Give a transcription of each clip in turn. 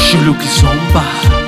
Júlio que zomba.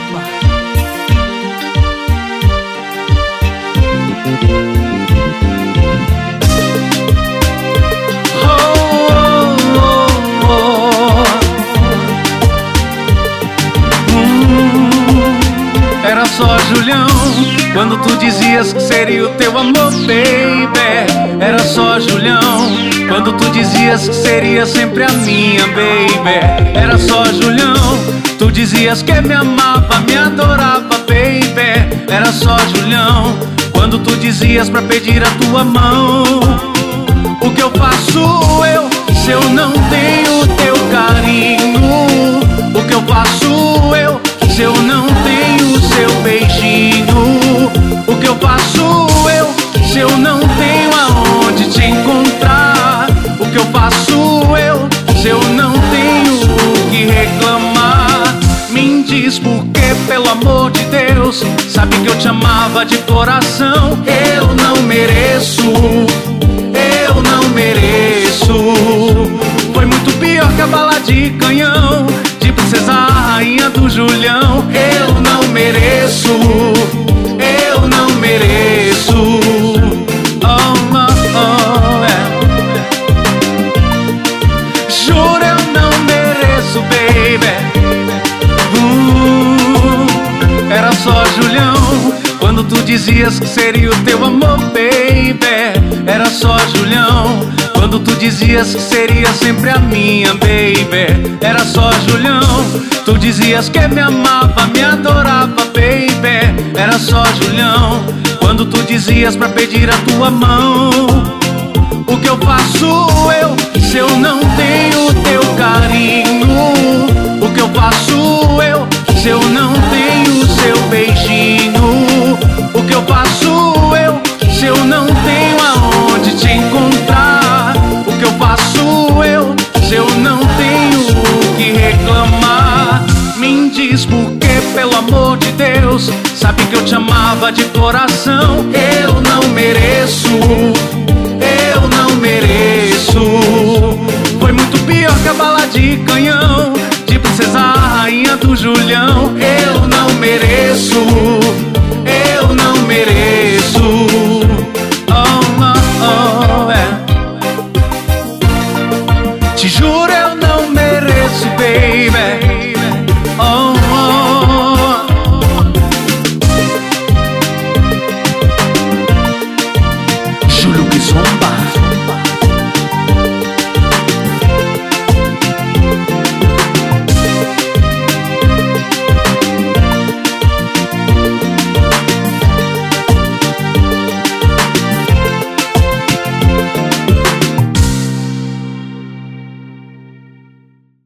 Era só Julião, quando tu dizias que seria o teu amor, baby. Era só Julião, quando tu dizias que seria sempre a minha, baby. Era só Julião, tu dizias que me amava, me adorava, baby. Era só Julião, quando tu dizias pra pedir a tua mão. O que eu faço eu, se eu não tenho teu carinho? O que eu faço eu, se eu não tenho seu beijinho? O que eu faço eu, se eu não tenho aonde te encontrar? O que eu faço eu, se eu não tenho o que reclamar? Me diz por que, pelo amor de Deus, sabe que eu te amava de coração. Eu não mereço, eu não mereço. Foi muito pior que a bala de canhão, de princesa a rainha do Julião. Eu não mereço, eu não mereço. Oh, oh, oh, Juro, eu não mereço, baby. Era só Julião, quando tu dizias que seria o teu amor, baby. Era só Julião, quando tu dizias que seria sempre a minha, baby. Era só Julião, tu dizias que me amava, me adorava, baby. Era só Julião, quando tu dizias pra pedir a tua mão. O que eu faço eu, se eu não tenho teu carinho? O que eu faço eu, se eu não tenho seu beijinho? O que eu faço eu, se eu não tenho aonde te encontrar? O que eu faço eu, se eu não tenho o que reclamar? Me diz por que, pelo amor de Deus, sabe que eu te amava de coração. Eu não mereço, eu não mereço. Foi muito pior que a bala de canhão, de princesa a rainha do Julião. Eu não mereço, eu não mereço. Oh, oh, oh, Te juro,